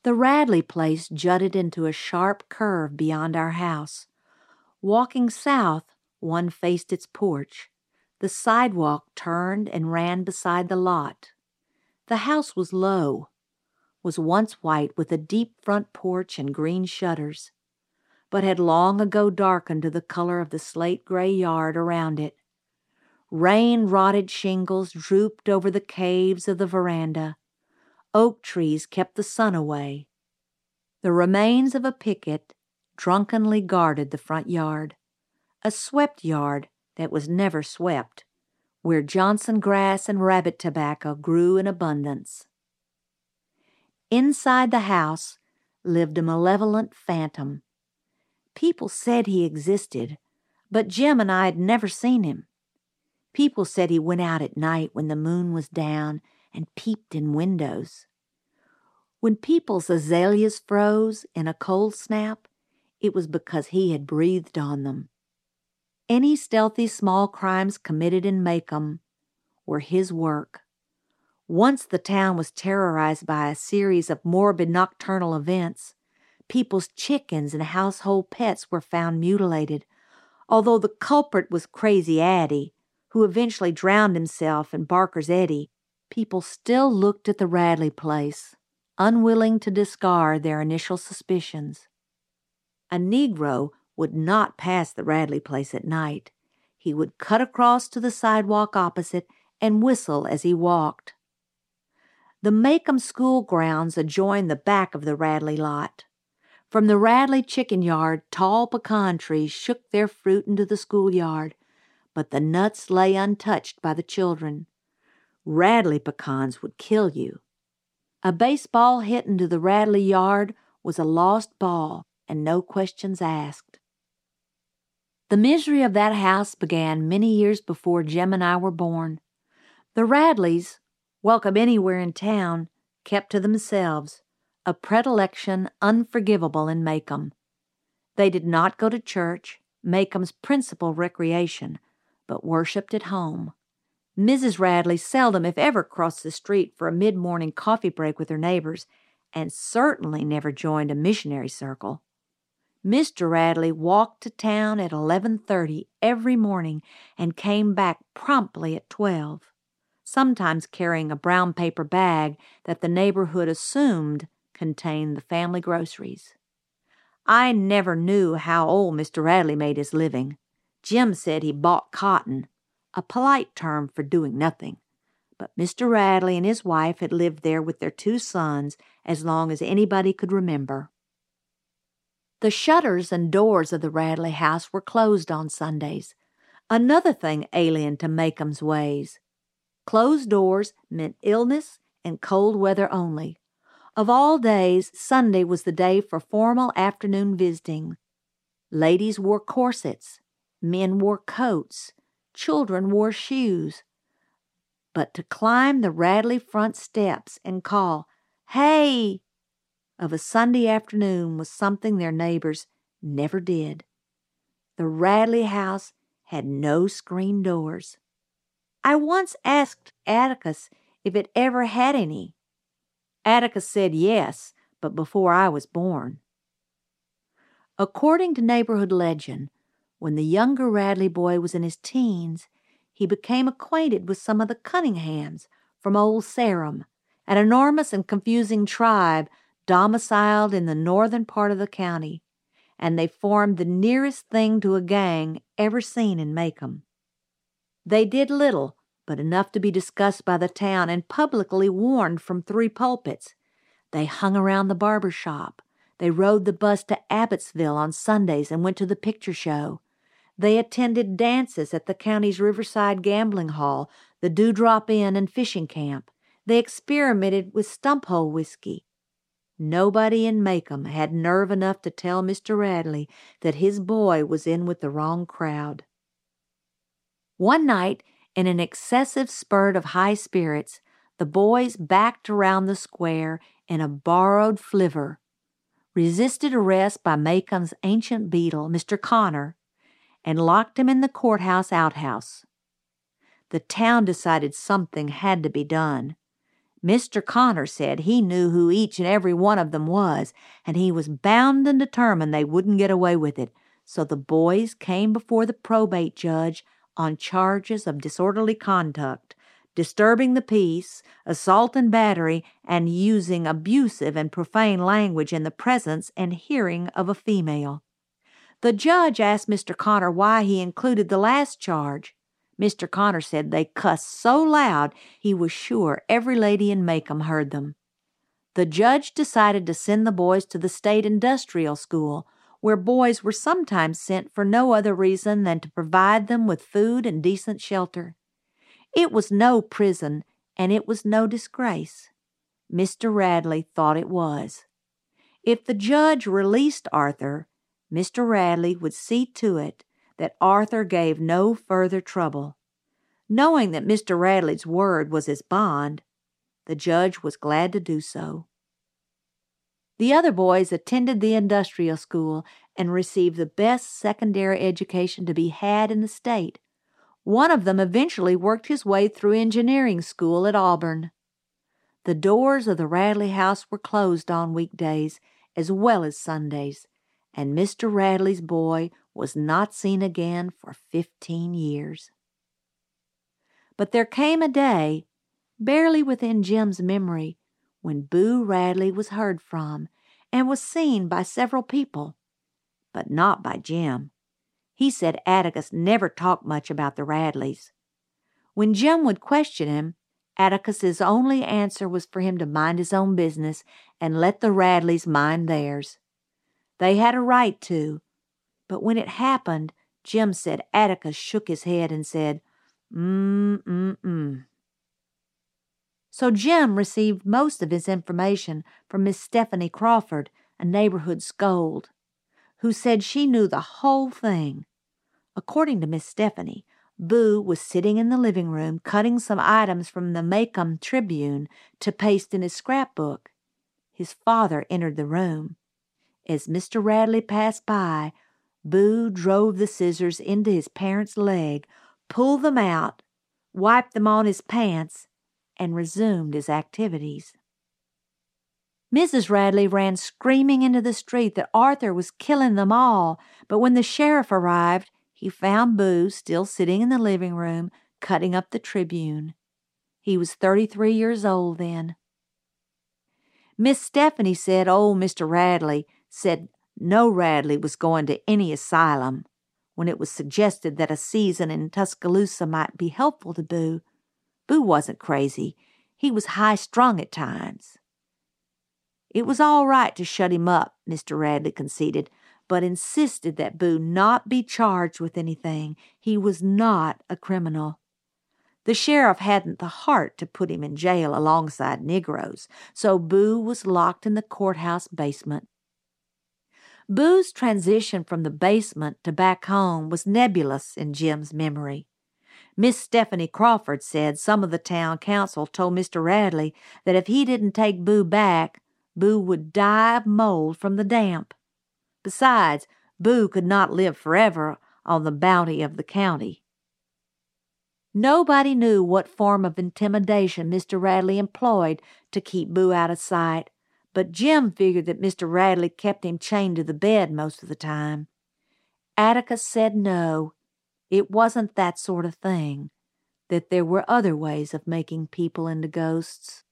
The Radley place jutted into a sharp curve beyond our house. Walking south, one faced its porch. The sidewalk turned and ran beside the lot. The house was low, was once white with a deep front porch and green shutters, but had long ago darkened to the color of the slate-gray yard around it. Rain-rotted shingles drooped over the caves of the veranda. Oak trees kept the sun away. The remains of a picket drunkenly guarded the front yard, a swept yard that was never swept, where Johnson grass and rabbit tobacco grew in abundance. Inside the house lived a malevolent phantom. People said he existed, but Jim and I had never seen him. People said he went out at night when the moon was down and peeped in windows. When people's azaleas froze in a cold snap, it was because he had breathed on them. Any stealthy small crimes committed in Macomb were his work. Once the town was terrorized by a series of morbid nocturnal events. People's chickens and household pets were found mutilated, although the culprit was Crazy Addie, who eventually drowned himself in Barker's Eddy. People still looked at the Radley place, unwilling to discard their initial suspicions. A Negro would not pass the Radley place at night. He would cut across to the sidewalk opposite and whistle as he walked. The Macomb school grounds adjoined the back of the Radley lot. From the Radley chicken yard, tall pecan trees shook their fruit into the schoolyard, but the nuts lay untouched by the children. Radley pecans would kill you. A baseball hit into the Radley yard was a lost ball, and no questions asked. The misery of that house began many years before Jim and I were born. The Radleys, welcome anywhere in town, kept to themselves, a predilection unforgivable in Macomb. They did not go to church, Macomb's principal recreation, but worshipped at home. Mrs. Radley seldom, if ever, crossed the street for a mid-morning coffee break with her neighbors, and certainly never joined a missionary circle. Mr. Radley walked to town at 11:30 every morning and came back promptly at 12, sometimes carrying a brown paper bag that the neighborhood assumed contained the family groceries. I never knew how old Mr. Radley made his living. Jim said he bought cotton, a polite term for doing nothing, but Mr. Radley and his wife had lived there with their 2 sons as long as anybody could remember. The shutters and doors of the Radley house were closed on Sundays, another thing alien to Macomb's ways. Closed doors meant illness and cold weather only. Of all days, Sunday was the day for formal afternoon visiting. Ladies wore corsets, men wore coats, children wore shoes. But to climb the Radley front steps and call, "Hey!" of a Sunday afternoon was something their neighbors never did. The Radley house had no screen doors. I once asked Atticus if it ever had any. Atticus said yes, but before I was born. According to neighborhood legend, when the younger Radley boy was in his teens, he became acquainted with some of the Cunninghams from Old Sarum, an enormous and confusing tribe domiciled in the northern part of the county, and they formed the nearest thing to a gang ever seen in Macomb. They did little, but enough to be discussed by the town and publicly warned from 3 pulpits. They hung around the barber shop. They rode the bus to Abbotsville on Sundays and went to the picture show. They attended dances at the county's Riverside Gambling Hall, the Dewdrop Inn and fishing camp. They experimented with stump-hole whiskey. Nobody in Macomb had nerve enough to tell Mr. Radley that his boy was in with the wrong crowd. One night, in an excessive spurt of high spirits, the boys backed around the square in a borrowed flivver, resisted arrest by Macomb's ancient beadle, Mr. Connor, and locked him in the courthouse outhouse. The town decided something had to be done. Mr. Connor said he knew who each and every one of them was, and he was bound and determined they wouldn't get away with it. So the boys came before the probate judge on charges of disorderly conduct, disturbing the peace, assault and battery, and using abusive and profane language in the presence and hearing of a female. The judge asked Mr. Connor why he included the last charge. Mr. Connor said they cussed so loud he was sure every lady in Macomb heard them. The judge decided to send the boys to the state industrial school, where boys were sometimes sent for no other reason than to provide them with food and decent shelter. It was no prison, and it was no disgrace. Mr. Radley thought it was. If the judge released Arthur, Mr. Radley would see to it that Arthur gave no further trouble. Knowing that Mr. Radley's word was his bond, the judge was glad to do so. The other boys attended the industrial school and received the best secondary education to be had in the state. One of them eventually worked his way through engineering school at Auburn. The doors of the Radley house were closed on weekdays as well as Sundays, and Mr. Radley's boy was not seen again for 15 years. But there came a day, barely within Jim's memory, when Boo Radley was heard from and was seen by several people, but not by Jim. He said Atticus never talked much about the Radleys. When Jim would question him, Atticus's only answer was for him to mind his own business and let the Radleys mind theirs. They had a right to, but when it happened, Jim said Atticus shook his head and said, So Jim received most of his information from Miss Stephanie Crawford, a neighborhood scold, who said she knew the whole thing. According to Miss Stephanie, Boo was sitting in the living room cutting some items from the Macomb Tribune to paste in his scrapbook. His father entered the room. As Mr. Radley passed by, Boo drove the scissors into his parent's leg, pulled them out, wiped them on his pants, and resumed his activities. Mrs. Radley ran screaming into the street that Arthur was killing them all, but when the sheriff arrived, he found Boo still sitting in the living room, cutting up the Tribune. He was 33 years old then. Miss Stephanie said old Mr. Radley said no Radley was going to any asylum. When it was suggested that a season in Tuscaloosa might be helpful to Boo, Boo wasn't crazy. He was high-strung at times. It was all right to shut him up, Mr. Radley conceded, but insisted that Boo not be charged with anything. He was not a criminal. The sheriff hadn't the heart to put him in jail alongside Negroes, so Boo was locked in the courthouse basement. Boo's transition from the basement to back home was nebulous in Jim's memory. Miss Stephanie Crawford said some of the town council told Mr. Radley that if he didn't take Boo back, Boo would die of mold from the damp. Besides, Boo could not live forever on the bounty of the county. Nobody knew what form of intimidation Mr. Radley employed to keep Boo out of sight, but Jim figured that Mr. Radley kept him chained to the bed most of the time. Atticus said no, it wasn't that sort of thing, that there were other ways of making people into ghosts.